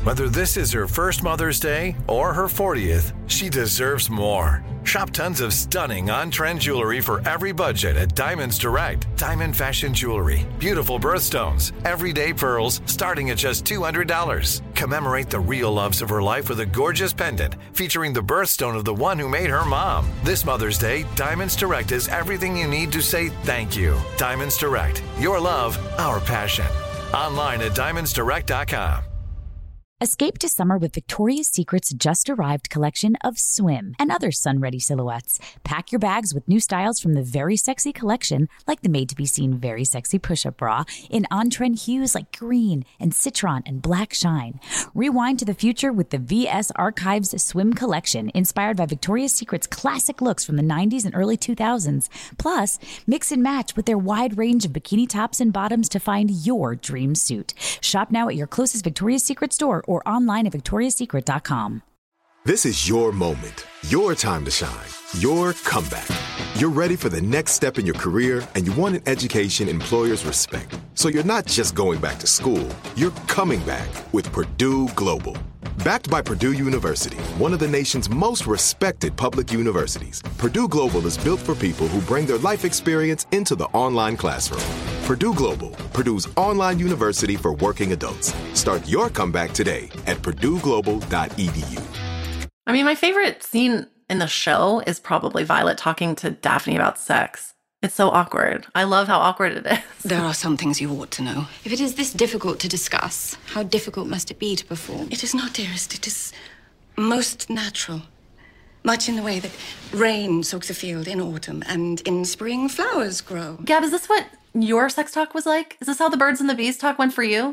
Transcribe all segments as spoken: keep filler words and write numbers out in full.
Whether this is her first Mother's Day or her fortieth, she deserves more. Shop tons of stunning on-trend jewelry for every budget at Diamonds Direct. Diamond fashion jewelry, beautiful birthstones, everyday pearls starting at just two hundred dollars. Commemorate the real loves of her life with a gorgeous pendant featuring the birthstone of the one who made her mom. This Mother's Day, Diamonds Direct is everything you need to say thank you. Diamonds Direct, your love, our passion. Online at diamonds direct dot com. Escape to summer with Victoria's Secret's just-arrived collection of swim and other sun-ready silhouettes. Pack your bags with new styles from the Very Sexy collection, like the made-to-be-seen Very Sexy push-up bra, in on-trend hues like green and citron and black shine. Rewind to the future with the V S Archives swim collection, inspired by Victoria's Secret's classic looks from the nineties and early two thousands. Plus, mix and match with their wide range of bikini tops and bottoms to find your dream suit. Shop now at your closest Victoria's Secret store or online at victorias secret dot com. This is your moment, your time to shine, your comeback. You're ready for the next step in your career, and you want an education employers respect. So you're not just going back to school, you're coming back with Purdue Global. Backed by Purdue University, one of the nation's most respected public universities, Purdue Global is built for people who bring their life experience into the online classroom. Purdue Global, Purdue's online university for working adults. Start your comeback today at purdue global dot e d u. I mean, my favorite scene in the show is probably Violet talking to Daphne about sex. It's so awkward. I love how awkward it is. There are some things you ought to know. If it is this difficult to discuss, how difficult must it be to perform? It is not, dearest. It is most natural. Much in the way that rain soaks a field in autumn and in spring flowers grow. Gab, is this what your sex talk was like? Is this how the birds and the bees talk went for you?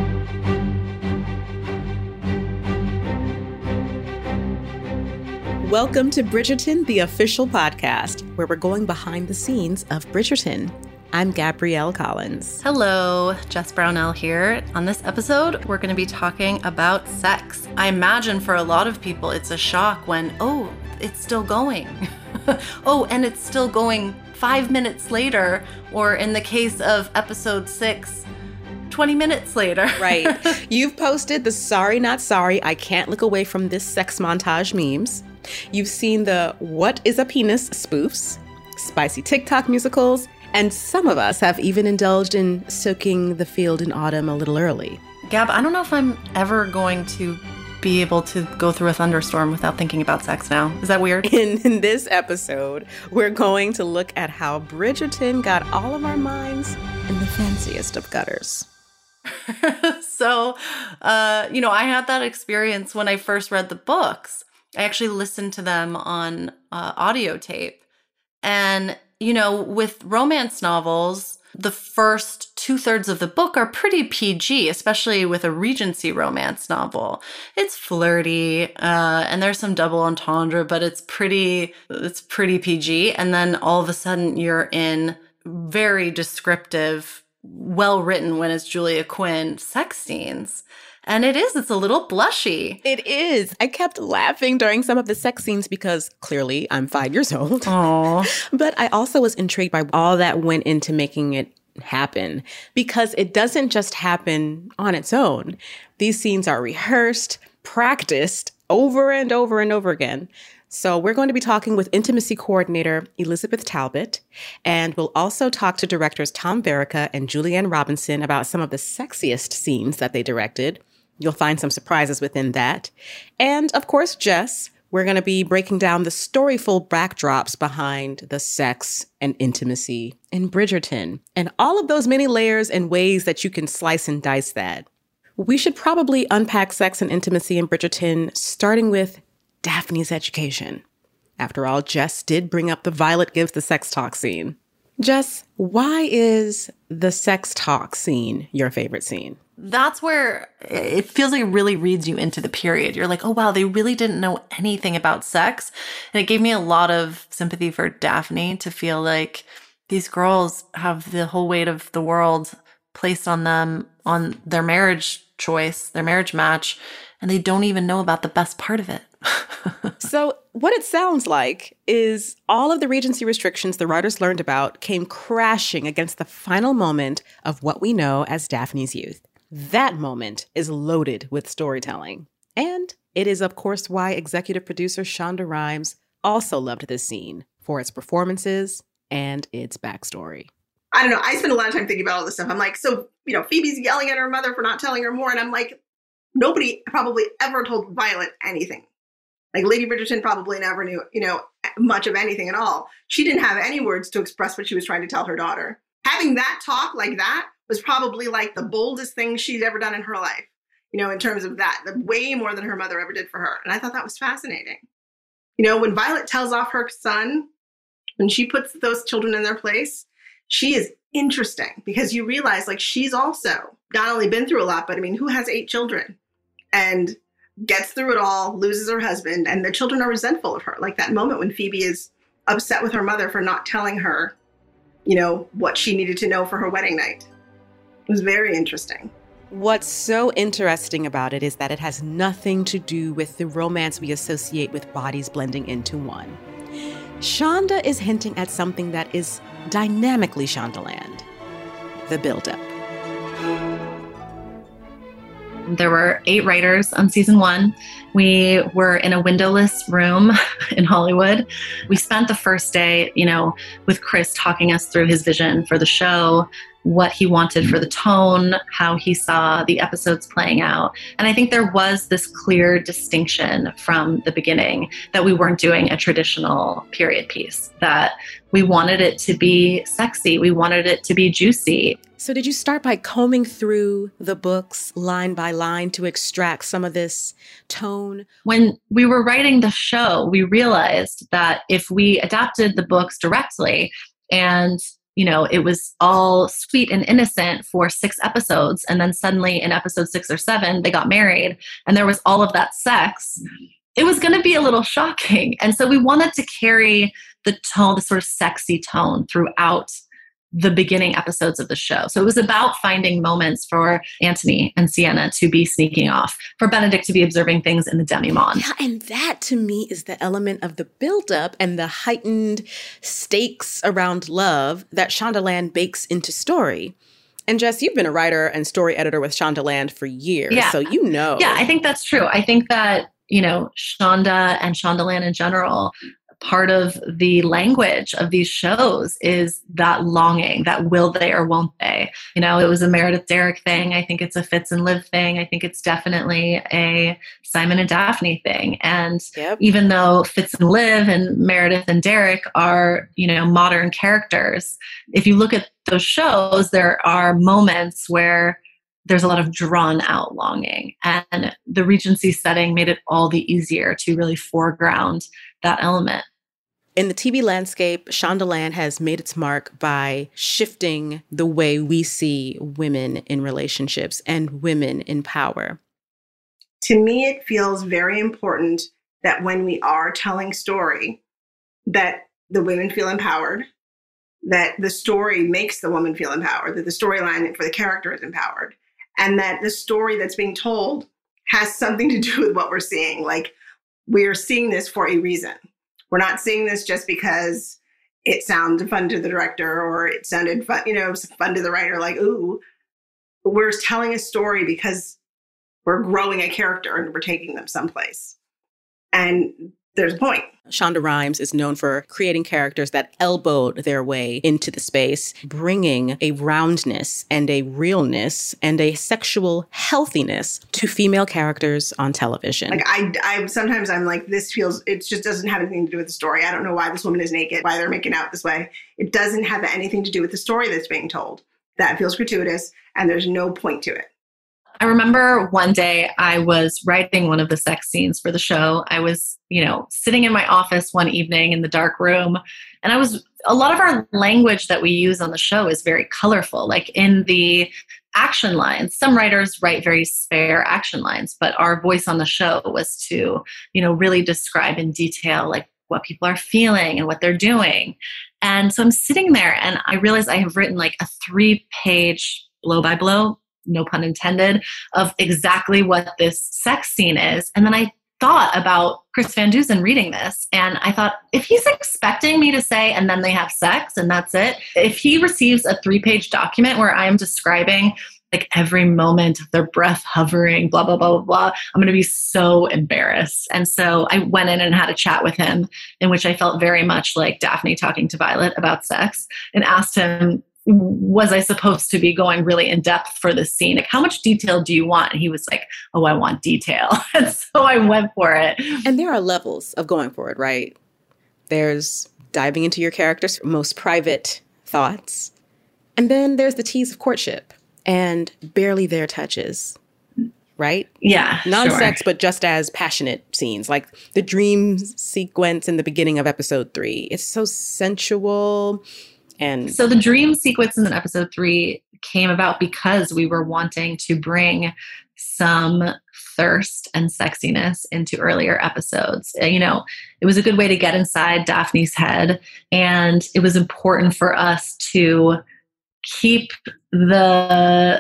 Welcome to Bridgerton, the official podcast, where we're going behind the scenes of Bridgerton. I'm Gabrielle Collins. Hello, Jess Brownell here. On this episode, we're going to be talking about sex. I imagine for a lot of people, it's a shock when, oh, it's still going. Oh, and it's still going five minutes later, or in the case of episode six, twenty minutes later. Right. You've posted the sorry, not sorry, I can't look away from this sex montage memes. You've seen the what is a penis spoofs, spicy TikTok musicals, and some of us have even indulged in soaking the field in autumn a little early. Gab, I don't know if I'm ever going to be able to go through a thunderstorm without thinking about sex now. Is that weird? In, in this episode, we're going to look at how Bridgerton got all of our minds in the fanciest of gutters. So, uh, you know, I had that experience when I first read the books. I actually listened to them on uh, audio tape. And, you know, with romance novels, the first two thirds of the book are pretty P G, especially with a Regency romance novel. It's flirty, uh, and there's some double entendre, but it's pretty, it's pretty P G. And then all of a sudden you're in very descriptive, well-written when it's Julia Quinn sex scenes. And it is. It's a little blushy. It is. I kept laughing during some of the sex scenes because clearly I'm five years old. Aww. But I also was intrigued by all that went into making it happen because it doesn't just happen on its own. These scenes are rehearsed, practiced over and over and over again. So we're going to be talking with intimacy coordinator Elizabeth Talbot, and we'll also talk to directors Tom Verica and Julianne Robinson about some of the sexiest scenes that they directed. You'll find some surprises within that. And of course, Jess, we're going to be breaking down the storyful backdrops behind the sex and intimacy in Bridgerton, and all of those many layers and ways that you can slice and dice that. We should probably unpack sex and intimacy in Bridgerton, starting with Daphne's education. After all, Jess did bring up the Violet gives the sex talk scene. Jess, why is the sex talk scene your favorite scene? That's where it feels like it really reads you into the period. You're like, oh, wow, they really didn't know anything about sex. And it gave me a lot of sympathy for Daphne to feel like these girls have the whole weight of the world placed on them, on their marriage choice, their marriage match, and they don't even know about the best part of it. So what it sounds like is all of the Regency restrictions the writers learned about came crashing against the final moment of what we know as Daphne's youth. That moment is loaded with storytelling. And it is, of course, why executive producer Shonda Rhimes also loved this scene for its performances and its backstory. I don't know. I spend a lot of time thinking about all this stuff. I'm like, so, you know, Phoebe's yelling at her mother for not telling her more. And I'm like, nobody probably ever told Violet anything. Like Lady Bridgerton probably never knew, you know, much of anything at all. She didn't have any words to express what she was trying to tell her daughter. Having that talk like that was probably like the boldest thing she'd ever done in her life, you know, in terms of that, the way more than her mother ever did for her. And I thought that was fascinating. You know, when Violet tells off her son, when she puts those children in their place, she is interesting because you realize like she's also not only been through a lot, but I mean, who has eight children and gets through it all, loses her husband, and the children are resentful of her. Like that moment when Phoebe is upset with her mother for not telling her, you know, what she needed to know for her wedding night. It was very interesting. What's so interesting about it is that it has nothing to do with the romance we associate with bodies blending into one. Shonda is hinting at something that is dynamically Shondaland, the buildup. There were eight writers on season one. We were in a windowless room in Hollywood. We spent the first day, you know, with Chris talking us through his vision for the show, what he wanted for the tone, how he saw the episodes playing out. And I think there was this clear distinction from the beginning that we weren't doing a traditional period piece, that we wanted it to be sexy. We wanted it to be juicy. So did you start by combing through the books line by line to extract some of this tone? When we were writing the show, we realized that if we adapted the books directly and you know, it was all sweet and innocent for six episodes. And then suddenly in episode six or seven, they got married and there was all of that sex. It was going to be a little shocking. And so we wanted to carry the tone, the sort of sexy tone throughout the beginning episodes of the show. So it was about finding moments for Antony and Sienna to be sneaking off, for Benedict to be observing things in the demi-monde. Yeah, and that to me is the element of the buildup and the heightened stakes around love that Shondaland bakes into story. And Jess, you've been a writer and story editor with Shondaland for years, yeah. so you know. Yeah, I think that's true. I think that, you know, Shonda and Shondaland in general, part of the language of these shows is that longing, that will they or won't they? You know, it was a Meredith Derek thing. I think it's a Fitz and Liv thing. I think it's definitely a Simon and Daphne thing. And yep. even though Fitz and Liv and Meredith and Derek are, you know, modern characters, if you look at those shows, there are moments where there's a lot of drawn out longing. And the Regency setting made it all the easier to really foreground that element. In the T V landscape, Shondaland has made its mark by shifting the way we see women in relationships and women in power. To me, it feels very important that when we are telling story, that the women feel empowered, that the story makes the woman feel empowered, that the storyline for the character is empowered, and that the story that's being told has something to do with what we're seeing. Like, we're seeing this for a reason. We're not seeing this just because it sounded fun to the director or it sounded fun, you know, fun to the writer, like, ooh. We're telling a story because we're growing a character and we're taking them someplace. And there's a point. Shonda Rhimes is known for creating characters that elbowed their way into the space, bringing a roundness and a realness and a sexual healthiness to female characters on television. Like I, I sometimes I'm like, this feels, it just doesn't have anything to do with the story. I don't know why this woman is naked, why they're making out this way. It doesn't have anything to do with the story that's being told. That feels gratuitous and there's no point to it. I remember one day I was writing one of the sex scenes for the show. I was, you know, sitting in my office one evening in the dark room, and I was, a lot of our language that we use on the show is very colorful. Like in the action lines, some writers write very spare action lines, but our voice on the show was to, you know, really describe in detail, like what people are feeling and what they're doing. And so I'm sitting there and I realized I have written like a three page blow by blow, no pun intended, of exactly what this sex scene is. And then I thought about Chris Van Dusen reading this. And I thought, if he's expecting me to say, and then they have sex and that's it, if he receives a three page document where I'm describing like every moment of their breath hovering, blah, blah, blah, blah, blah. I'm going to be so embarrassed. And so I went in and had a chat with him in which I felt very much like Daphne talking to Violet about sex, and asked him, was I supposed to be going really in depth for this scene? Like, how much detail do you want? And he was like, oh, I want detail. And so I went for it. And there are levels of going for it, right? There's diving into your character's most private thoughts. And then there's the tease of courtship and barely there touches, right? Yeah. Non-sex, sure. but just as passionate scenes, like the dream sequence in the beginning of episode three. It's so sensual. And so the dream sequence in episode three came about because we were wanting to bring some thirst and sexiness into earlier episodes. You know, it was a good way to get inside Daphne's head, and it was important for us to keep the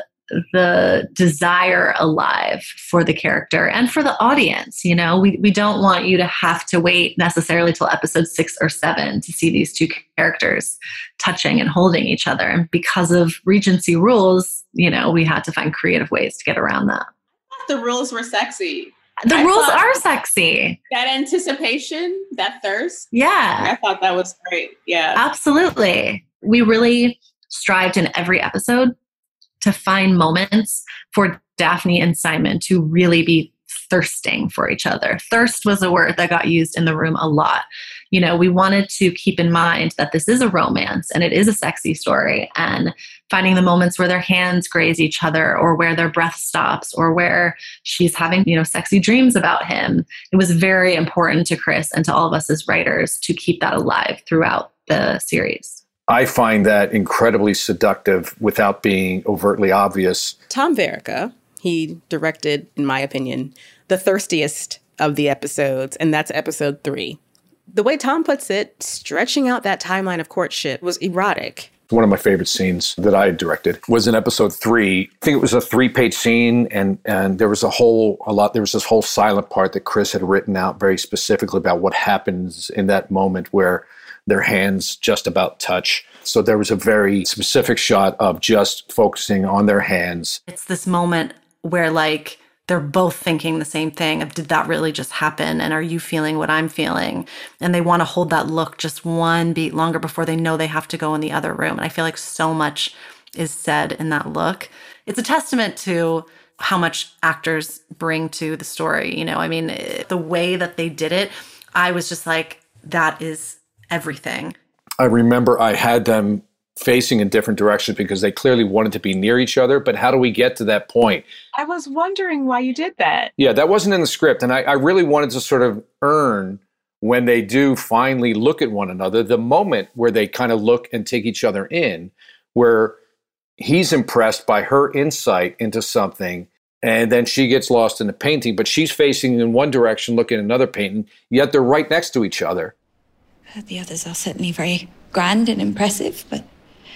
the desire alive for the character and for the audience. You know, we, we don't want you to have to wait necessarily till episode six or seven to see these two characters touching and holding each other. And because of Regency rules, you know, we had to find creative ways to get around that. The rules were sexy. The I rules are sexy. That anticipation, that thirst. Yeah. I thought that was great. Yeah. Absolutely. We really strived in every episode to find moments for Daphne and Simon to really be thirsting for each other. Thirst was a word that got used in the room a lot. You know, we wanted to keep in mind that this is a romance and it is a sexy story, and finding the moments where their hands graze each other, or where their breath stops, or where she's having, you know, sexy dreams about him. It was very important to Chris and to all of us as writers to keep that alive throughout the series. I find that incredibly seductive without being overtly obvious. Tom Verica, he directed, in my opinion, the thirstiest of the episodes, and that's episode three. The way Tom puts it, stretching out that timeline of courtship was erotic. One of my favorite scenes that I directed was in episode three. I think it was a three-page scene, and and there was a whole a lot. There was this whole silent part that Chris had written out very specifically about what happens in that moment where their hands just about touch. So there was a very specific shot of just focusing on their hands. It's this moment where, like, they're both thinking the same thing of, did that really just happen? And are you feeling what I'm feeling? And they want to hold that look just one beat longer before they know they have to go in the other room. And I feel like so much is said in that look. It's a testament to how much actors bring to the story. You know, I mean, the way that they did it, I was just like, that is everything. I remember I had them facing in different directions because they clearly wanted to be near each other. But how do we get to that point? I was wondering why you did that. Yeah, that wasn't in the script. And I, I really wanted to sort of earn, when they do finally look at one another, the moment where they kind of look and take each other in, where he's impressed by her insight into something. And then she gets lost in the painting, but she's facing in one direction, looking at another painting, yet they're right next to each other. The others are certainly very grand and impressive, but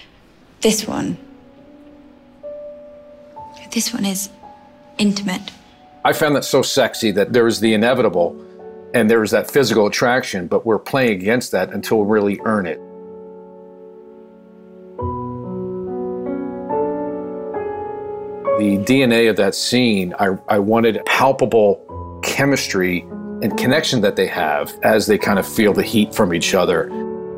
this one, this one is intimate. I found that so sexy that there was the inevitable and there was that physical attraction, but we're playing against that until we really earn it. The D N A of that scene, I, I wanted palpable chemistry and connection that they have as they kind of feel the heat from each other.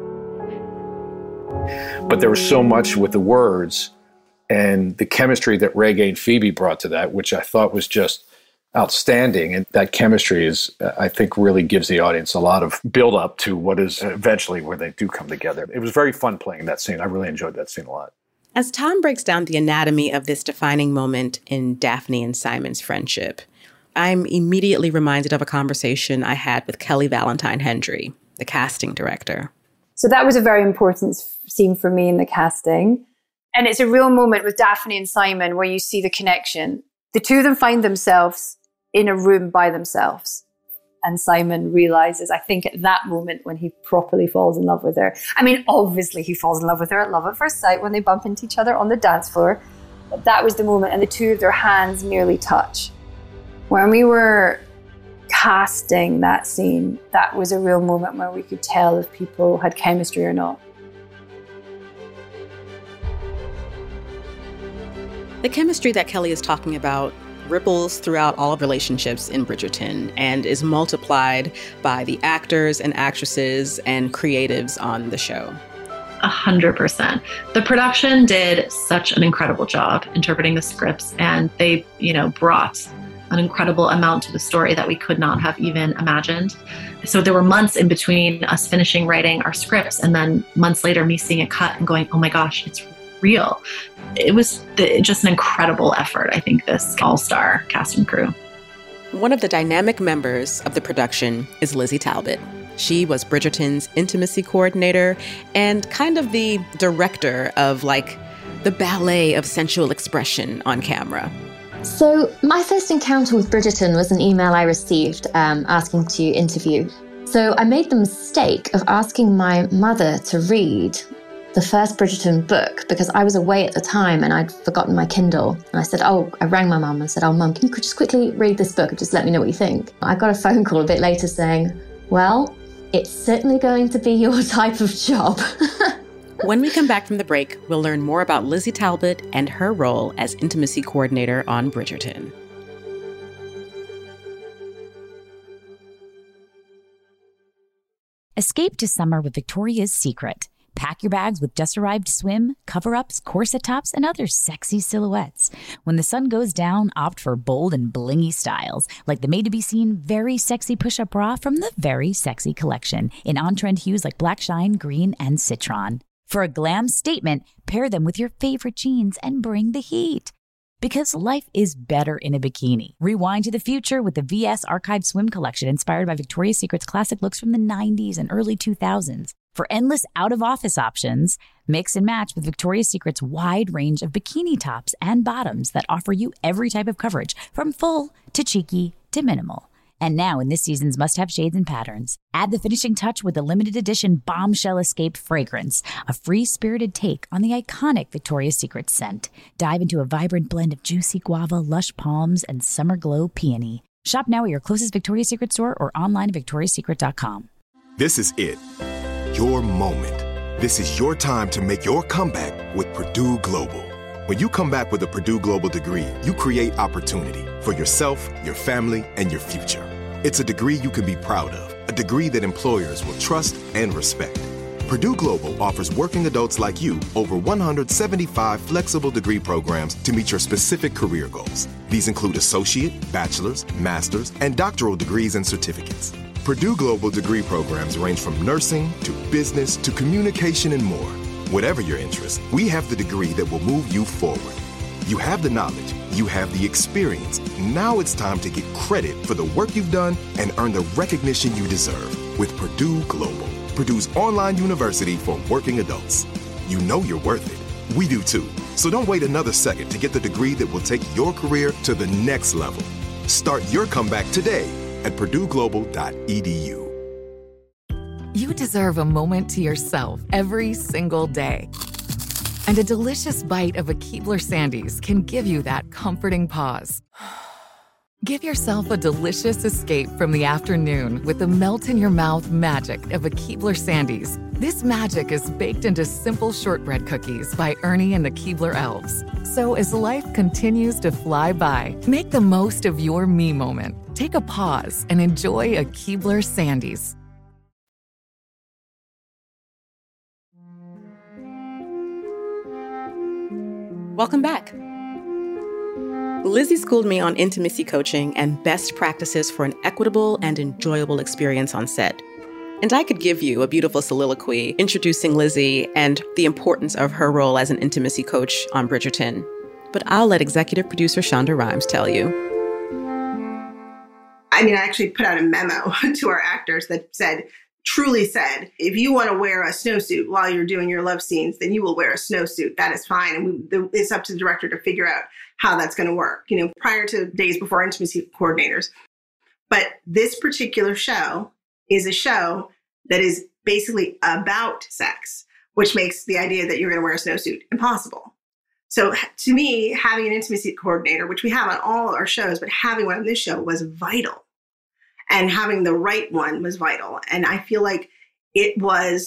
But there was so much with the words and the chemistry that Regé and Phoebe brought to that, which I thought was just outstanding. And that chemistry is, I think, really gives the audience a lot of build up to what is eventually where they do come together. It was very fun playing that scene. I really enjoyed that scene a lot. As Tom breaks down the anatomy of this defining moment in Daphne and Simon's friendship, I'm immediately reminded of a conversation I had with Kelly Valentine Hendry, the casting director. So that was a very important scene for me in the casting. And it's a real moment with Daphne and Simon where you see the connection. The two of them find themselves in a room by themselves. And Simon realizes, I think at that moment when he properly falls in love with her. I mean, obviously he falls in love with her at love at first sight when they bump into each other on the dance floor. But that was the moment, and the two of their hands merely touch. When we were casting that scene, that was a real moment where we could tell if people had chemistry or not. The chemistry that Kelly is talking about ripples throughout all relationships in Bridgerton and is multiplied by the actors and actresses and creatives on the show. A hundred percent. The production did such an incredible job interpreting the scripts, and they, you know, brought an incredible amount to the story that we could not have even imagined. So there were months in between us finishing writing our scripts and then months later me seeing it cut and going, oh my gosh, it's real. It was the, just an incredible effort, I think, this all-star cast and crew. One of the dynamic members of the production is Lizzie Talbot. She was Bridgerton's intimacy coordinator and kind of the director of, like, the ballet of sensual expression on camera. So my first encounter with Bridgerton was an email I received um, asking to interview. So I made the mistake of asking my mother to read the first Bridgerton book because I was away at the time and I'd forgotten my Kindle. And I said, oh, I rang my mum and said, oh, Mum, can you just quickly read this book and just let me know what you think? I got a phone call a bit later saying, well, it's certainly going to be your type of job. When we come back from the break, we'll learn more about Lizzie Talbot and her role as intimacy coordinator on Bridgerton. Escape to summer with Victoria's Secret. Pack your bags with just-arrived swim, cover-ups, corset tops, and other sexy silhouettes. When the sun goes down, opt for bold and blingy styles, like the made-to-be-seen Very Sexy Push-Up Bra from the Very Sexy Collection, in on-trend hues like black shine, green, and citron. For a glam statement, pair them with your favorite jeans and bring the heat. Because life is better in a bikini. Rewind to the future with the V S Archive Swim Collection inspired by Victoria's Secret's classic looks from the nineties and early two thousands. For endless out-of-office options, mix and match with Victoria's Secret's wide range of bikini tops and bottoms that offer you every type of coverage, from full to cheeky to minimal. And now in this season's must-have shades and patterns, add the finishing touch with the limited edition Bombshell Escape fragrance, a free-spirited take on the iconic Victoria's Secret scent. Dive into a vibrant blend of juicy guava, lush palms, and summer glow peony. Shop now at your closest Victoria's Secret store or online at victorias secret dot com. This is it. Your moment. This is your time to make your comeback with Purdue Global. When you come back with a Purdue Global degree, you create opportunity for yourself, your family, and your future. It's a degree you can be proud of, a degree that employers will trust and respect. Purdue Global offers working adults like you over one hundred seventy-five flexible degree programs to meet your specific career goals. These include associate, bachelor's, master's, and doctoral degrees and certificates. Purdue Global degree programs range from nursing to business to communication and more. Whatever your interest, we have the degree that will move you forward. You have the knowledge, you have the experience. Now it's time to get credit for the work you've done and earn the recognition you deserve with Purdue Global, Purdue's online university for working adults. You know you're worth it. We do too. So don't wait another second to get the degree that will take your career to the next level. Start your comeback today at purdue global dot e d u. You deserve a moment to yourself every single day. And a delicious bite of a Keebler Sandies can give you that comforting pause. Give yourself a delicious escape from the afternoon with the melt-in-your-mouth magic of a Keebler Sandies. This magic is baked into simple shortbread cookies by Ernie and the Keebler Elves. So as life continues to fly by, make the most of your me moment. Take a pause and enjoy a Keebler Sandies. Welcome back. Lizzie schooled me on intimacy coaching and best practices for an equitable and enjoyable experience on set. And I could give you a beautiful soliloquy introducing Lizzie and the importance of her role as an intimacy coach on Bridgerton. But I'll let executive producer Shonda Rhimes tell you. I mean, I actually put out a memo to our actors that said, truly said, if you want to wear a snowsuit while you're doing your love scenes, then you will wear a snowsuit. That is fine. And we, the, it's up to the director to figure out how that's going to work, you know, prior to days before intimacy coordinators. But this particular show is a show that is basically about sex, which makes the idea that you're going to wear a snowsuit impossible. So to me, having an intimacy coordinator, which we have on all our shows, but having one on this show was vital. And having the right one was vital. And I feel like it was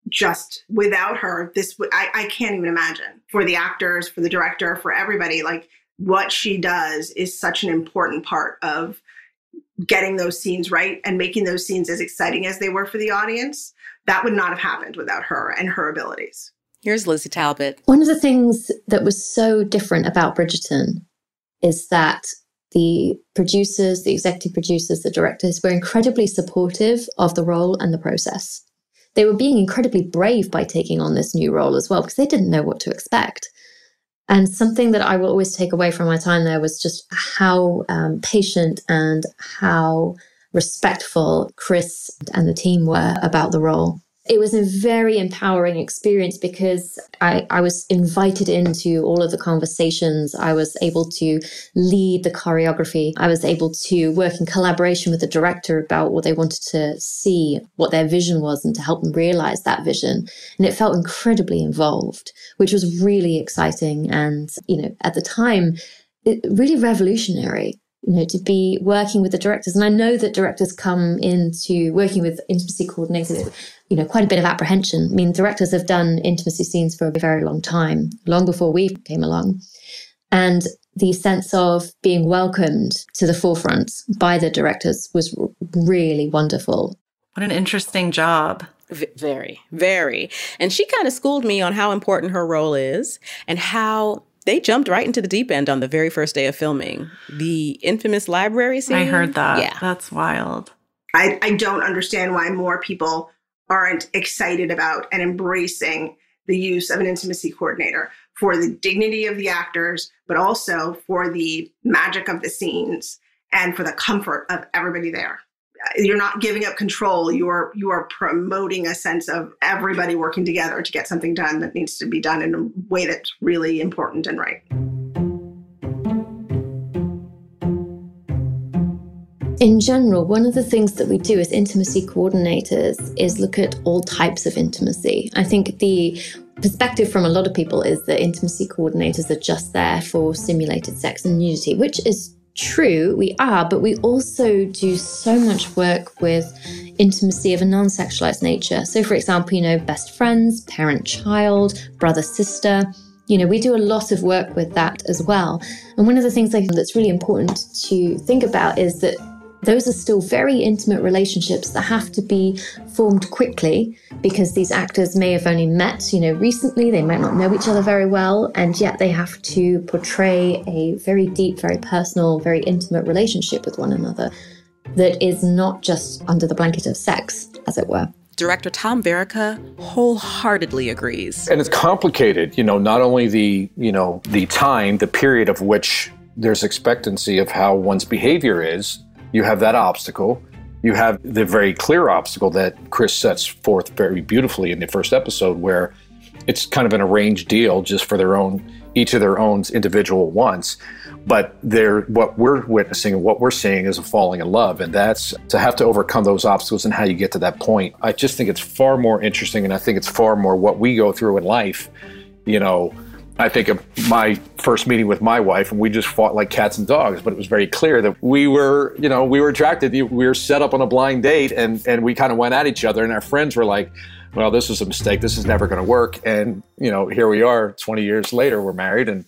just without her, this I, I can't even imagine. For the actors, for the director, for everybody, like what she does is such an important part of getting those scenes right and making those scenes as exciting as they were for the audience. That would not have happened without her and her abilities. Here's Lizzie Talbot. One of the things that was so different about Bridgerton is that the producers, the executive producers, the directors were incredibly supportive of the role and the process. They were being incredibly brave by taking on this new role as well, because they didn't know what to expect. And something that I will always take away from my time there was just how um, patient and how respectful Chris and the team were about the role. It was a very empowering experience because I, I was invited into all of the conversations. I was able to lead the choreography. I was able to work in collaboration with the director about what they wanted to see, what their vision was, and to help them realize that vision. And it felt incredibly involved, which was really exciting. And, you know, at the time, it, really revolutionary. You know, to be working with the directors. And I know that directors come into working with intimacy coordinators, you know, quite a bit of apprehension. I mean, directors have done intimacy scenes for a very long time, long before we came along. And the sense of being welcomed to the forefront by the directors was really wonderful. What an interesting job. V- very, very. And she kind of schooled me on how important her role is and how they jumped right into the deep end on the very first day of filming. The infamous library scene. I heard that. Yeah. That's wild. I, I don't understand why more people aren't excited about and embracing the use of an intimacy coordinator for the dignity of the actors, but also for the magic of the scenes and for the comfort of everybody there. You're not giving up control. You are, you are promoting a sense of everybody working together to get something done that needs to be done in a way that's really important and right. In general, one of the things that we do as intimacy coordinators is look at all types of intimacy. I think the perspective from a lot of people is that intimacy coordinators are just there for simulated sex and nudity, which is true, we are, but we also do so much work with intimacy of a non-sexualized nature. So, for example, you know, best friends, parent-child, brother-sister. You know, we do a lot of work with that as well. And one of the things I think that's really important to think about is that those are still very intimate relationships that have to be formed quickly because these actors may have only met, you know, recently. They might not know each other very well, and yet they have to portray a very deep, very personal, very intimate relationship with one another that is not just under the blanket of sex, as it were. Director Tom Verica wholeheartedly agrees. And it's complicated, you know, not only the, you know, the time, the period of which there's expectancy of how one's behavior is. You have that obstacle. You have the very clear obstacle that Chris sets forth very beautifully in the first episode, where it's kind of an arranged deal just for their own, each of their own individual wants. But they're, what we're witnessing and what we're seeing is a falling in love. And that's to have to overcome those obstacles and how you get to that point. I just think it's far more interesting. And I think it's far more what we go through in life. You know, I think of my first meeting with my wife, and we just fought like cats and dogs, but it was very clear that we were, you know, we were attracted. We were set up on a blind date, and, and we kind of went at each other, and our friends were like, well, this was a mistake. This is never going to work. And, you know, here we are twenty years later, we're married. And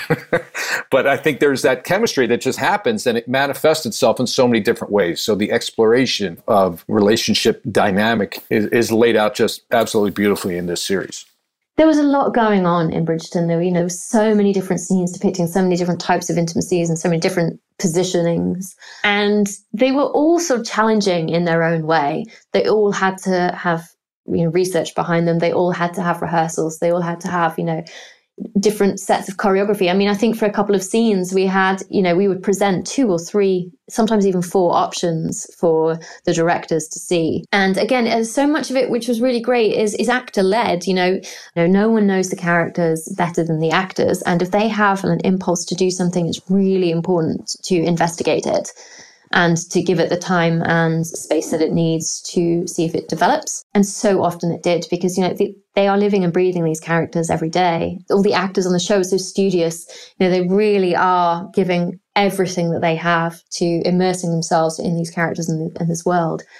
but I think there's that chemistry that just happens, and it manifests itself in so many different ways. So the exploration of relationship dynamic is, is laid out just absolutely beautifully in this series. There was a lot going on in Bridgerton. There were, you know, so many different scenes depicting so many different types of intimacies and so many different positionings. And they were all sort of challenging in their own way. They all had to have, you know, research behind them. They all had to have rehearsals. They all had to have, you know, different sets of choreography. I mean, I think for a couple of scenes we had, you know, we would present two or three, sometimes even four options for the directors to see. And again, there's so much of it, which was really great, is, is actor led. You know, you know, no one knows the characters better than the actors. And if they have an impulse to do something, it's really important to investigate it and to give it the time and space that it needs to see if it develops. And so often it did, because, you know, the, they are living and breathing these characters every day. All the actors on the show are so studious. You know, they really are giving everything that they have to immersing themselves in these characters and in this world.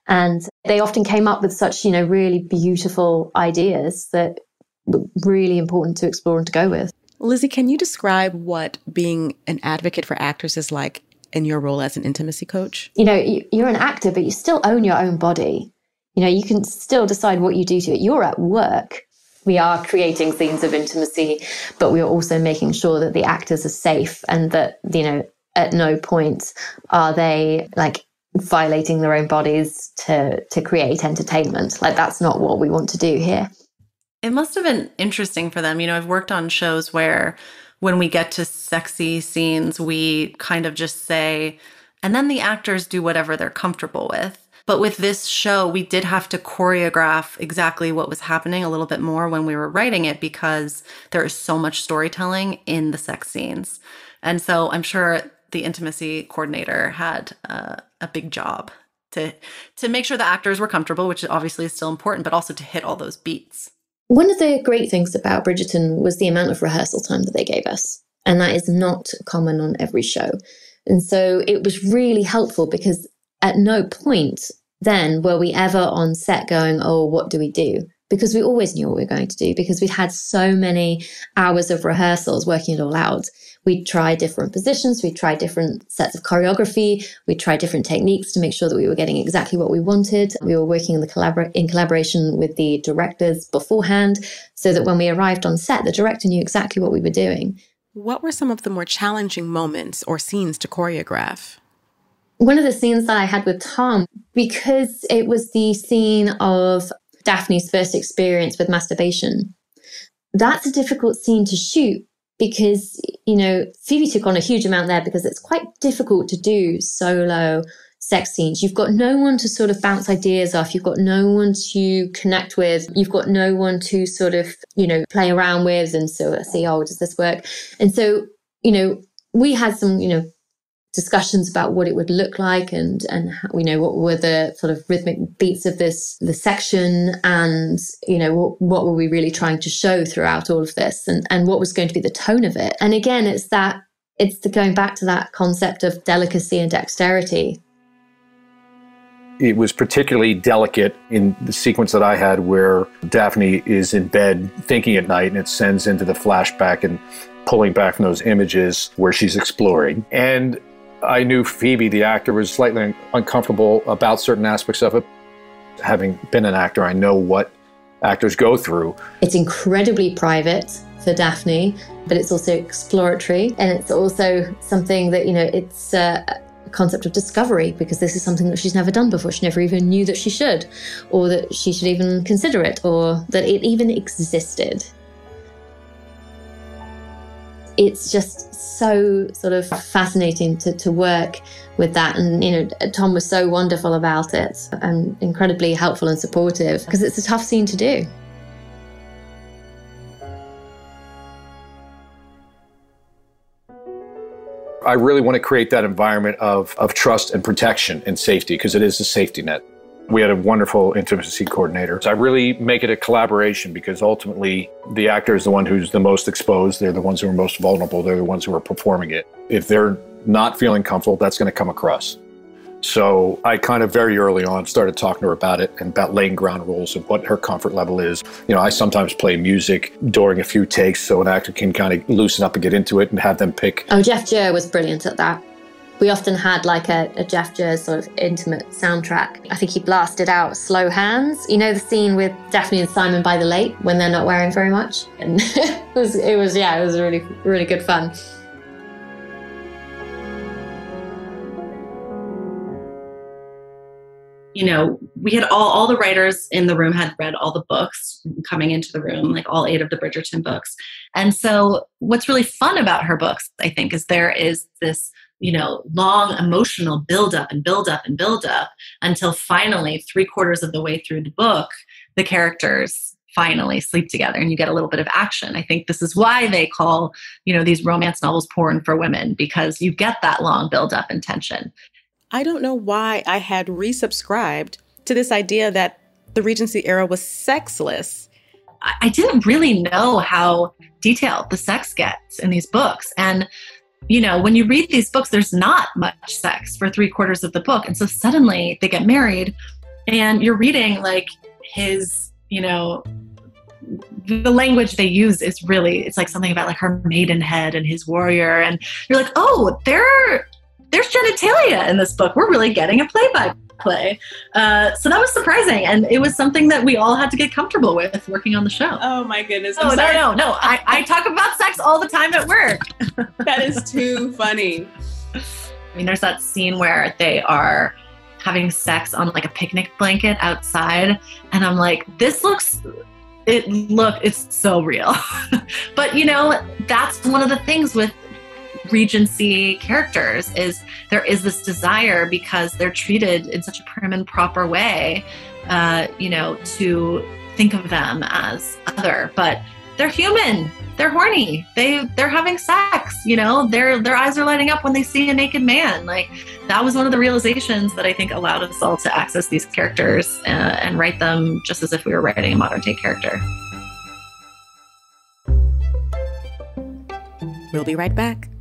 And they often came up with such, you know, really beautiful ideas that were really important to explore and to go with. Lizzie, can you describe what being an advocate for actors is like in your role as an intimacy coach? You know, you're an actor, but you still own your own body. You know, you can still decide what you do to it. You're at work. We are creating scenes of intimacy, but we are also making sure that the actors are safe and that, you know, at no point are they like violating their own bodies to to create entertainment. Like, that's not what we want to do here. It must have been interesting for them. You know, I've worked on shows where when we get to sexy scenes, we kind of just say, and then the actors do whatever they're comfortable with. But with this show, we did have to choreograph exactly what was happening a little bit more when we were writing it, because there is so much storytelling in the sex scenes. And so I'm sure the intimacy coordinator had uh, a big job to to make sure the actors were comfortable, which obviously is still important, but also to hit all those beats. One of the great things about Bridgerton was the amount of rehearsal time that they gave us. And that is not common on every show. And so it was really helpful, because at no point then were we ever on set going, oh, what do we do? Because we always knew what we were going to do, because we'd had so many hours of rehearsals working it all out. We'd try different positions, we'd try different sets of choreography, we'd try different techniques to make sure that we were getting exactly what we wanted. We were working in, the collabor- in collaboration with the directors beforehand, so that when we arrived on set, the director knew exactly what we were doing. What were some of the more challenging moments or scenes to choreograph? One of the scenes that I had with Tom, because it was the scene of Daphne's first experience with masturbation, that's a difficult scene to shoot, because, you know, Phoebe took on a huge amount there, because it's quite difficult to do solo sex scenes. You've got no one to sort of bounce ideas off. You've got no one to connect with. You've got no one to sort of, you know, play around with and sort of see, oh, does this work? And so, you know, we had some, you know, discussions about what it would look like, and and how, you know, what were the sort of rhythmic beats of this the section, and you know, what, what were we really trying to show throughout all of this, and and what was going to be the tone of it. And again, it's that it's the going back to that concept of delicacy and dexterity. It was particularly delicate in the sequence that I had, where Daphne is in bed thinking at night, and it sends into the flashback and pulling back from those images where she's exploring. And I knew Phoebe, the actor, was slightly uncomfortable about certain aspects of it. Having been an actor, I know what actors go through. It's incredibly private for Daphne, but it's also exploratory. And it's also something that, you know, it's uh, a concept of discovery, because this is something that she's never done before. She never even knew that she should, or that she should even consider it, or that it even existed. It's just so sort of fascinating to, to work with that. And, you know, Tom was so wonderful about it and incredibly helpful and supportive, because it's a tough scene to do. I really want to create that environment of, of trust and protection and safety, because it is a safety net. We had a wonderful intimacy coordinator. So I really make it a collaboration, because ultimately the actor is the one who's the most exposed. They're the ones who are most vulnerable. They're the ones who are performing it. If they're not feeling comfortable, that's going to come across. So I kind of very early on started talking to her about it and about laying ground rules of what her comfort level is. You know, I sometimes play music during a few takes so an actor can kind of loosen up and get into it and have them pick. Oh, Jeff Jur was brilliant at that. We often had like a, a Jeff Jur sort of intimate soundtrack. I think he blasted out Slow Hands. You know the scene with Daphne and Simon by the lake when they're not wearing very much? And it was, it was, yeah, it was really, really good fun. You know, we had all, all the writers in the room had read all the books coming into the room, like all eight of the Bridgerton books. And so what's really fun about her books, I think, is there is this, you know, long emotional buildup and buildup and buildup until finally three quarters of the way through the book, the characters finally sleep together and you get a little bit of action. I think this is why they call, you know, these romance novels porn for women, because you get that long buildup and tension. I don't know why I had resubscribed to this idea that the Regency era was sexless. I didn't really know how detailed the sex gets in these books. And, you know, when you read these books, there's not much sex for three quarters of the book. And so suddenly they get married And you're reading like his, you know, the language they use is really, it's like something about like her maidenhead and his warrior. And you're like, oh, there, there's genitalia in this book. We're really getting a play-by-play. Uh, so that was surprising. And it was something that we all had to get comfortable with working on the show. Oh my goodness. Oh, no, no, no. I, I talk about sex all the time at work. That is too funny. I mean, there's that scene where they are having sex on like a picnic blanket outside. And I'm like, this looks... It look, it's so real. But, you know, that's one of the things with Regency characters is there is this desire because they're treated in such a prim and proper way, uh, you know, to think of them as other, but they're human. They're horny. They, they're having sex, you know, their, their eyes are lighting up when they see a naked man. Like that was one of the realizations that I think allowed us all to access these characters uh, and write them just as if we were writing a modern day character. We'll be right back.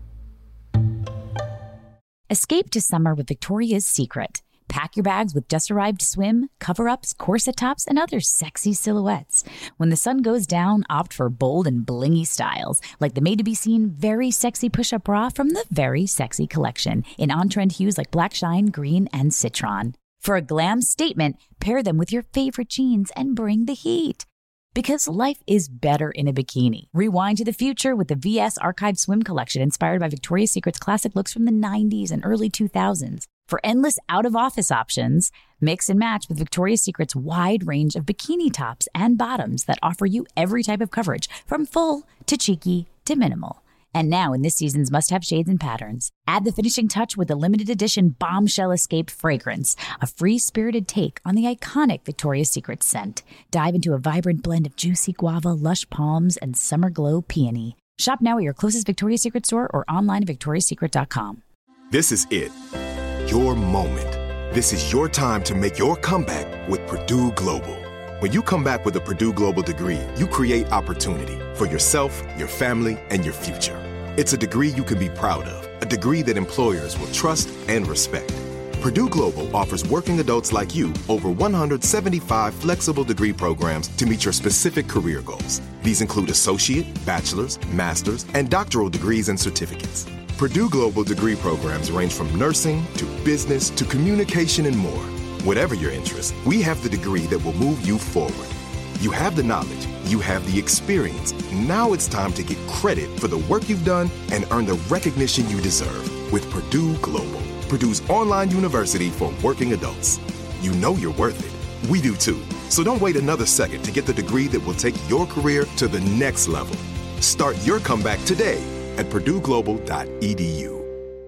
Escape to summer with Victoria's Secret. Pack your bags with just-arrived swim, cover-ups, corset tops, and other sexy silhouettes. When the sun goes down, opt for bold and blingy styles, like the made-to-be-seen Very Sexy Push-Up Bra from the Very Sexy collection, in on-trend hues like black shine, green, and citron. For a glam statement, pair them with your favorite jeans and bring the heat. Because life is better in a bikini. Rewind to the future with the V S Archive Swim Collection inspired by Victoria's Secret's classic looks from the nineties and early two thousands. For endless out-of-office options, mix and match with Victoria's Secret's wide range of bikini tops and bottoms that offer you every type of coverage, from full to cheeky to minimal. And now in this season's must-have shades and patterns, add the finishing touch with the limited edition Bombshell Escape fragrance, a free-spirited take on the iconic Victoria's Secret scent. Dive into a vibrant blend of juicy guava, lush palms, and summer glow peony. Shop now at your closest Victoria's Secret store or online at victorias secret dot com. This is it. Your moment. This is your time to make your comeback with Purdue Global. When you come back with a Purdue Global degree, you create opportunity for yourself, your family, and your future. It's a degree you can be proud of, a degree that employers will trust and respect. Purdue Global offers working adults like you over one hundred seventy-five flexible degree programs to meet your specific career goals. These include associate, bachelor's, master's, and doctoral degrees and certificates. Purdue Global degree programs range from nursing to business to communication and more. Whatever your interest, we have the degree that will move you forward. You have the knowledge, you have the experience. Now it's time to get credit for the work you've done and earn the recognition you deserve with Purdue Global, Purdue's online university for working adults. You know you're worth it. We do too. So don't wait another second to get the degree that will take your career to the next level. Start your comeback today at purdue global dot e d u.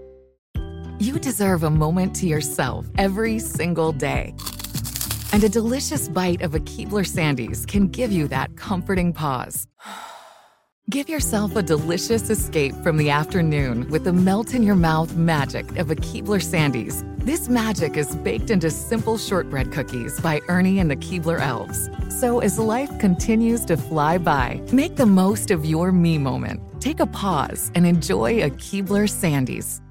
You deserve a moment to yourself every single day. And a delicious bite of a Keebler Sandies can give you that comforting pause. Give yourself a delicious escape from the afternoon with the melt-in-your-mouth magic of a Keebler Sandies. This magic is baked into simple shortbread cookies by Ernie and the Keebler Elves. So as life continues to fly by, make the most of your me moment. Take a pause and enjoy a Keebler Sandies.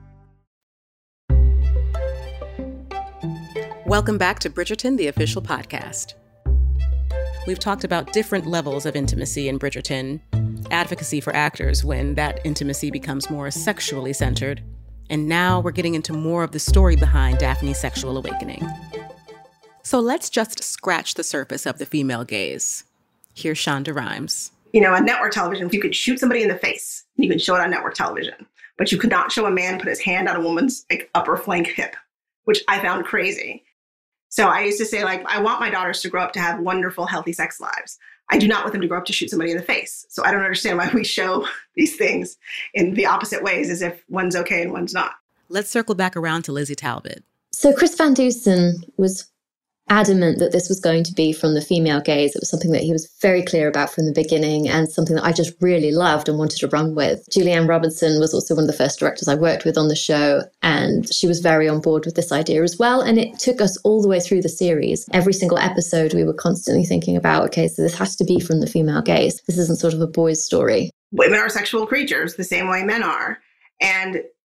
Welcome back to Bridgerton, the official podcast. We've talked about different levels of intimacy in Bridgerton, advocacy for actors when that intimacy becomes more sexually centered, and now we're getting into more of the story behind Daphne's sexual awakening. So let's just scratch the surface of the female gaze. Here's Shonda Rhimes. You know, on network television, you could shoot somebody in the face. You could show it on network television. But you could not show a man put his hand on a woman's like, upper flank hip, which I found crazy. So I used to say, like, I want my daughters to grow up to have wonderful, healthy sex lives. I do not want them to grow up to shoot somebody in the face. So I don't understand why we show these things in the opposite ways, as if one's okay and one's not. Let's circle back around to Lizzie Talbot. So Chris Van Dusen was adamant that this was going to be from the female gaze. It was something that he was very clear about from the beginning and something that I just really loved and wanted to run with. Julianne Robinson was also one of the first directors I worked with on the show, and she was very on board with this idea as well. And it took us all the way through the series. Every single episode, we were constantly thinking about, okay, so this has to be from the female gaze. This isn't sort of a boy's story. Women are sexual creatures the same way men are. And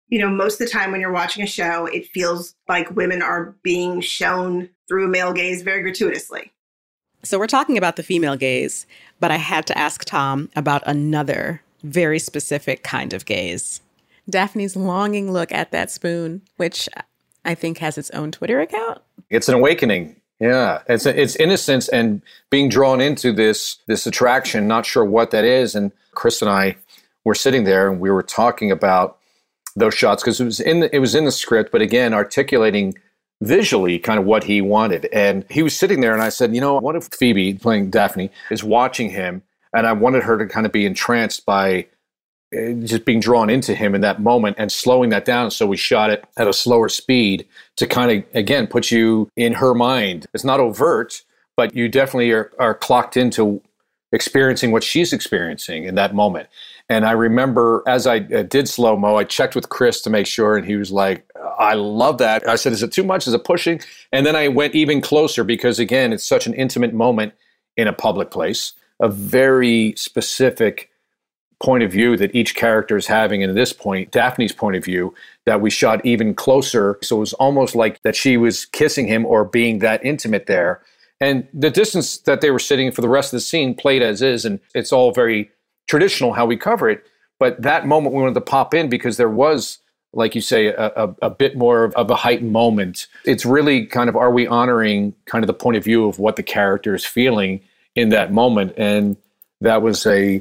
you know, most of the time when you're watching a show, it feels like women are being shown through a male gaze very gratuitously. So we're talking about the female gaze, but I had to ask Tom about another very specific kind of gaze. Daphne's longing look at that spoon, which I think has its own Twitter account. It's an awakening. Yeah. It's it's innocence and being drawn into this this attraction, not sure what that is. And Chris and I were sitting there and we were talking about those shots because it was in the, it was in the script, but again, articulating visually kind of what he wanted. And he was sitting there and I said, you know, what if Phoebe, playing Daphne, is watching him, and I wanted her to kind of be entranced by just being drawn into him in that moment and slowing that down. So we shot it at a slower speed to kind of, again, put you in her mind. It's not overt, but you definitely are, are clocked into experiencing what she's experiencing in that moment. And I remember as I uh, did slow-mo, I checked with Chris to make sure, and he was like, I love that. I said, is it too much? Is it pushing? And then I went even closer because, again, it's such an intimate moment in a public place, a very specific point of view that each character is having. And at this point, Daphne's point of view, that we shot even closer. So it was almost like that she was kissing him or being that intimate there. And the distance that they were sitting for the rest of the scene played as is. And it's all very traditional how we cover it. But that moment we wanted to pop in because there was, like you say, a, a, a bit more of, of a heightened moment. It's really kind of, are we honoring kind of the point of view of what the character is feeling in that moment? And that was a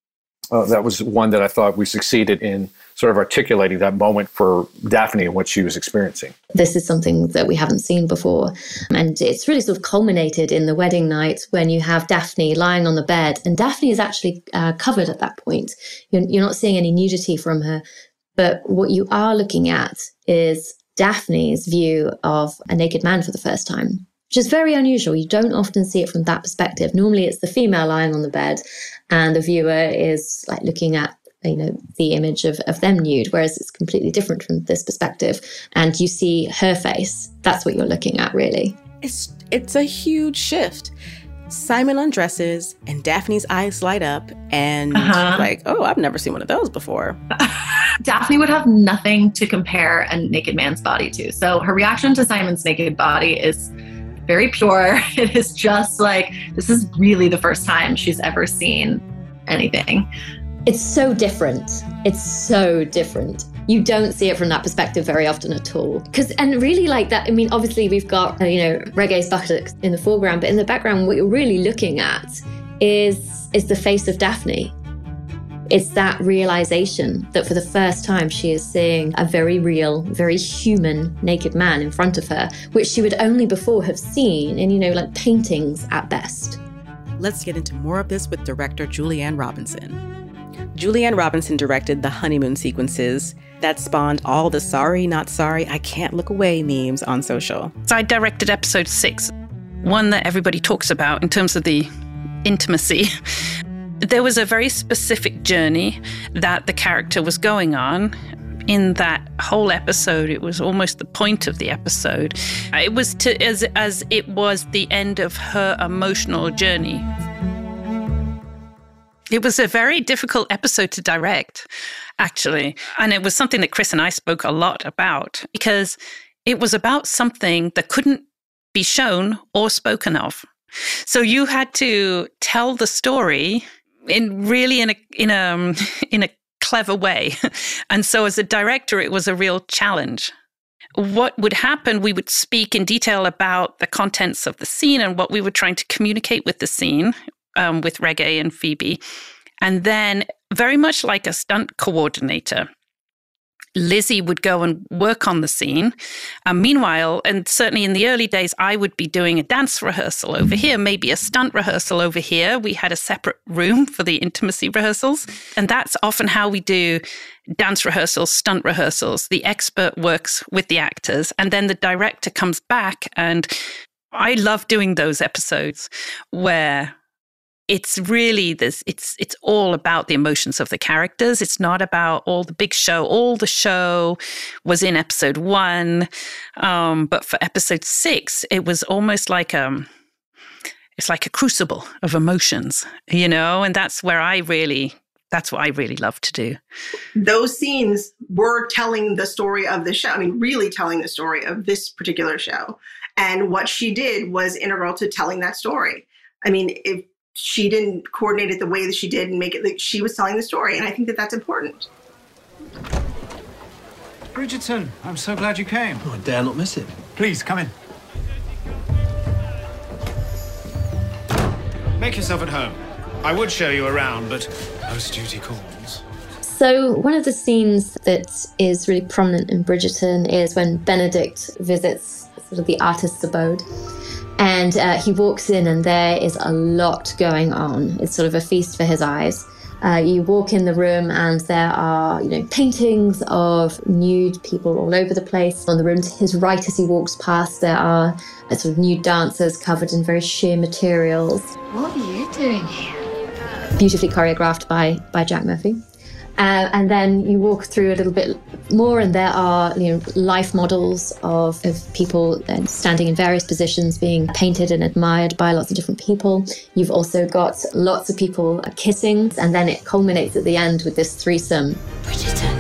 Uh, that was one that I thought we succeeded in sort of articulating that moment for Daphne and what she was experiencing. This is something that we haven't seen before. And it's really sort of culminated in the wedding night when you have Daphne lying on the bed. And Daphne is actually uh, covered at that point. You're, you're not seeing any nudity from her. But what you are looking at is Daphne's view of a naked man for the first time, which is very unusual. You don't often see it from that perspective. Normally it's the female lying on the bed and the viewer is like looking at, you know, the image of, of them nude, whereas it's completely different from this perspective. And you see her face. That's what you're looking at, really. It's it's a huge shift. Simon undresses and Daphne's eyes light up and uh-huh. like, oh, I've never seen one of those before. Daphne would have nothing to compare a naked man's body to. So her reaction to Simon's naked body is very pure. It is just like, this is really the first time she's ever seen anything. It's so different. It's so different. You don't see it from that perspective very often at all. Because, and really like that, I mean, obviously we've got, you know, Reggae's buttocks in the foreground, but in the background, what you're really looking at is, is the face of Daphne. It's that realization that for the first time she is seeing a very real, very human naked man in front of her, which she would only before have seen in, you know, like paintings at best. Let's get into more of this with director Julianne Robinson. Julianne Robinson directed the honeymoon sequences that spawned all the sorry, not sorry, I can't look away memes on social. So I directed episode six, one that everybody talks about in terms of the intimacy. There was a very specific journey that the character was going on. In that whole episode, it was almost the point of the episode. It was to as as it was the end of her emotional journey. It was a very difficult episode to direct, actually. And it was something that Chris and I spoke a lot about because it was about something that couldn't be shown or spoken of. So you had to tell the story in really in a in a in a clever way. And so as a director, it was a real challenge. What would happen, we would speak in detail about the contents of the scene and what we were trying to communicate with the scene, um, with Reggae and Phoebe. And then very much like a stunt coordinator, Lizzie would go and work on the scene. Um, meanwhile, and certainly in the early days, I would be doing a dance rehearsal over here, maybe a stunt rehearsal over here. We had a separate room for the intimacy rehearsals. And that's often how we do dance rehearsals, stunt rehearsals. The expert works with the actors, and then the director comes back. And I love doing those episodes where it's really this, it's it's all about the emotions of the characters. It's not about all the big show. All the show was in episode one. Um, but for episode six, it was almost like um, it's like a crucible of emotions, you know, and that's where I really That's what I really love to do. Those scenes were telling the story of the show. I mean, really telling the story of this particular show. And what she did was integral to telling that story. I mean, if she didn't coordinate it the way that she did and make it like she was telling the story. And I think that that's important. Bridgerton, I'm so glad you came. Oh, I dare not miss it. Please, come in. Make yourself at home. I would show you around, but post duty calls. So one of the scenes that is really prominent in Bridgerton is when Benedict visits sort of the artist's abode. And uh, he walks in and there is a lot going on. It's sort of a feast for his eyes. Uh, you walk in the room and there are, you know, paintings of nude people all over the place. On the room to his right as he walks past, there are uh, sort of nude dancers covered in very sheer materials. What are you doing here? Beautifully choreographed by, by Jack Murphy. Uh, and then you walk through a little bit more and there are, you know, life models of, of people uh, standing in various positions being painted and admired by lots of different people. You've also got lots of people kissing, and then it culminates at the end with this threesome. Bridgerton.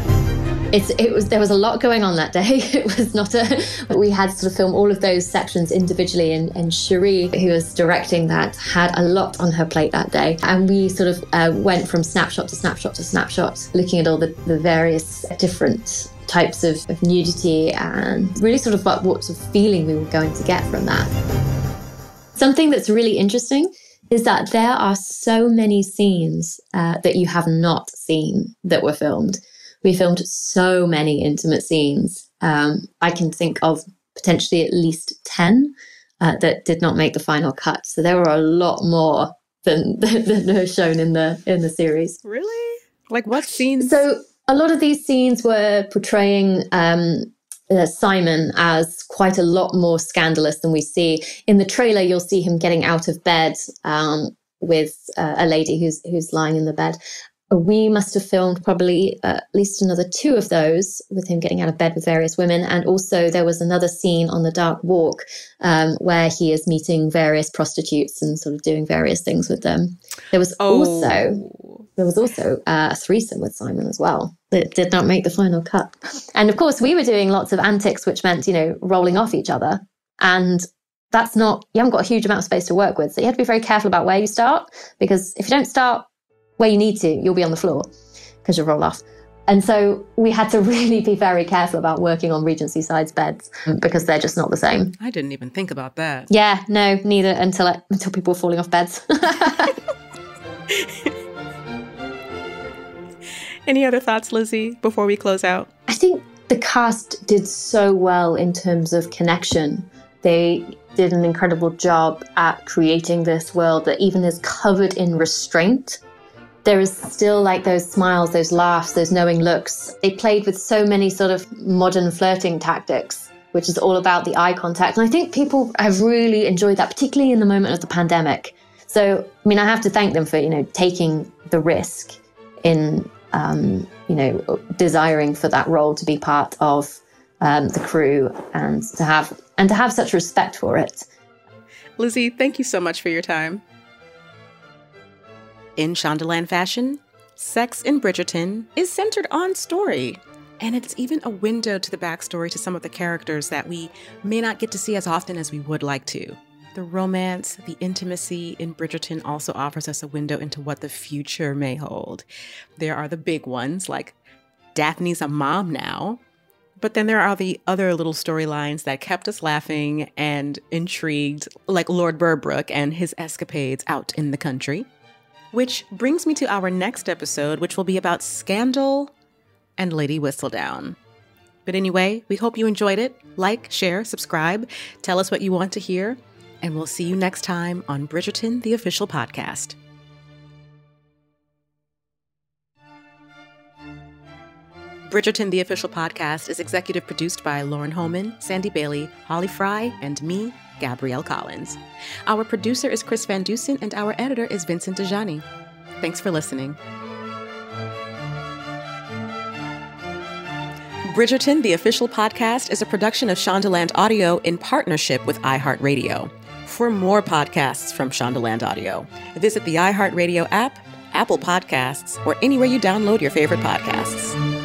It's, it was, there was a lot going on that day. It was not a, we had to sort of film all of those sections individually, and, and Cherie, who was directing that, had a lot on her plate that day. And we sort of uh, went from snapshot to snapshot to snapshot, looking at all the, the various different types of, of nudity and really sort of what, what sort of feeling we were going to get from that. Something that's really interesting is that there are so many scenes uh, that you have not seen that were filmed. We filmed so many intimate scenes. Um, I can think of potentially at least ten uh, that did not make the final cut. So there were a lot more than, than are shown in the in the series. Really? Like what scenes? So a lot of these scenes were portraying um, uh, Simon as quite a lot more scandalous than we see. In the trailer, you'll see him getting out of bed um, with uh, a lady who's who's lying in the bed. We must have filmed probably uh, at least another two of those with him getting out of bed with various women. And also there was another scene on the Dark Walk um, where he is meeting various prostitutes and sort of doing various things with them. There was oh. also there was also uh, a threesome with Simon as well that did not make the final cut. And of course, we were doing lots of antics, which meant, you know, rolling off each other. And that's not, you haven't got a huge amount of space to work with. So you have to be very careful about where you start, because if you don't start where you need to, you'll be on the floor because you'll roll off. And so we had to really be very careful about working on Regency Side's beds because they're just not the same. I didn't even think about that. Yeah, no, neither until it, until people were falling off beds. Any other thoughts, Lizzie, before we close out? I think the cast did so well in terms of connection. They did an incredible job at creating this world that even is covered in restraint. There is still like those smiles, those laughs, those knowing looks. They played with so many sort of modern flirting tactics, which is all about the eye contact. And I think people have really enjoyed that, particularly in the moment of the pandemic. So, I mean, I have to thank them for, you know, taking the risk in, um, you know, desiring for that role to be part of um, the crew and to have and to have such respect for it. Lizzie, thank you so much for your time. In Shondaland fashion, Sex in Bridgerton is centered on story, and it's even a window to the backstory to some of the characters that we may not get to see as often as we would like to. The romance, the intimacy in Bridgerton also offers us a window into what the future may hold. There are the big ones, like Daphne's a mom now, but then there are the other little storylines that kept us laughing and intrigued, like Lord Burbrook and his escapades out in the country. Which brings me to our next episode, which will be about Scandal and Lady Whistledown. But anyway, we hope you enjoyed it. Like, share, subscribe, tell us what you want to hear, and we'll see you next time on Bridgerton, the official podcast. Bridgerton, the official podcast, is executive produced by Lauren Holman, Sandy Bailey, Holly Fry, and me, Gabrielle Collins. Our producer is Chris Van Dusen, and our editor is Vincent Dejani. Thanks for listening. Bridgerton, the official podcast, is a production of Shondaland Audio in partnership with iHeartRadio. For more podcasts from Shondaland Audio, visit the iHeartRadio app, Apple Podcasts, or anywhere you download your favorite podcasts.